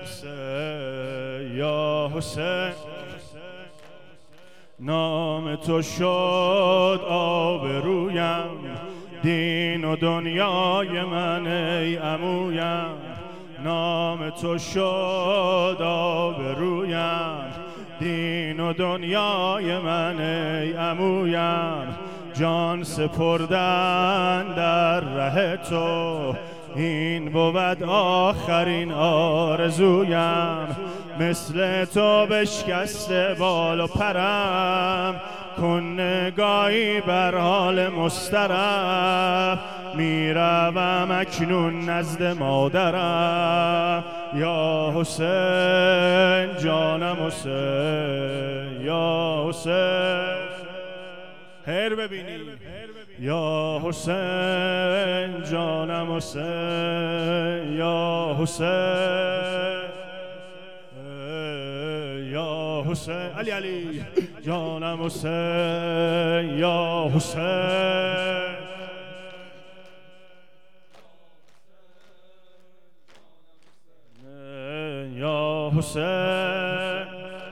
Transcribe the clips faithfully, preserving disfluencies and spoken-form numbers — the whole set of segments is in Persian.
حسین یا حسین، نام تو شد آبرویم، دین و دنیای من ای عمویم. نام تو شد آبرویم، دین و دنیای من ای عمویم. جان سپردن در ره تو، این بود آخرین آرزویم. مثل تو بشکسته بال و پرم، کن نگاهی بر حال مسترم. میروم اکنون نزد مادرم، یا حسین جانم حسین یا حسین. هر ببینی یا حسین جانم حسین یا حسین یا حسین. علی علی جانم حسین یا حسین. یا حسین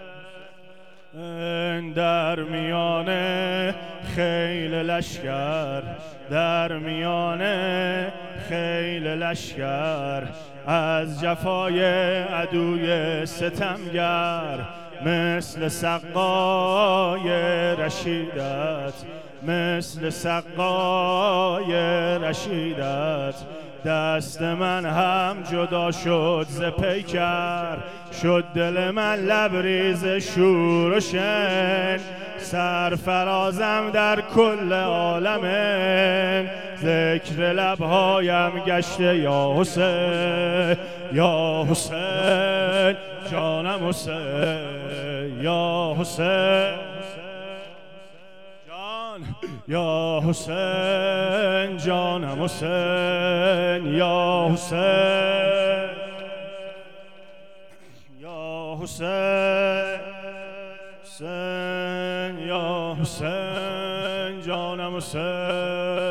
در میان خیل لشکر، در میان خیل لشکر، از جفای عدوی ستمگر، مثل سقای رشیدت، مثل سقای رشیدت. دست من هم جدا شد ز پیکر، شد دل من لبریز شور و شن. سرفرازم در کل عالم، ذکر لبهایم گشته یا حسین یا حسین جانم حسین یا حسین جان یا حسین جانم حسین یا حسین یا حسین حسین یا حسین جانم حسین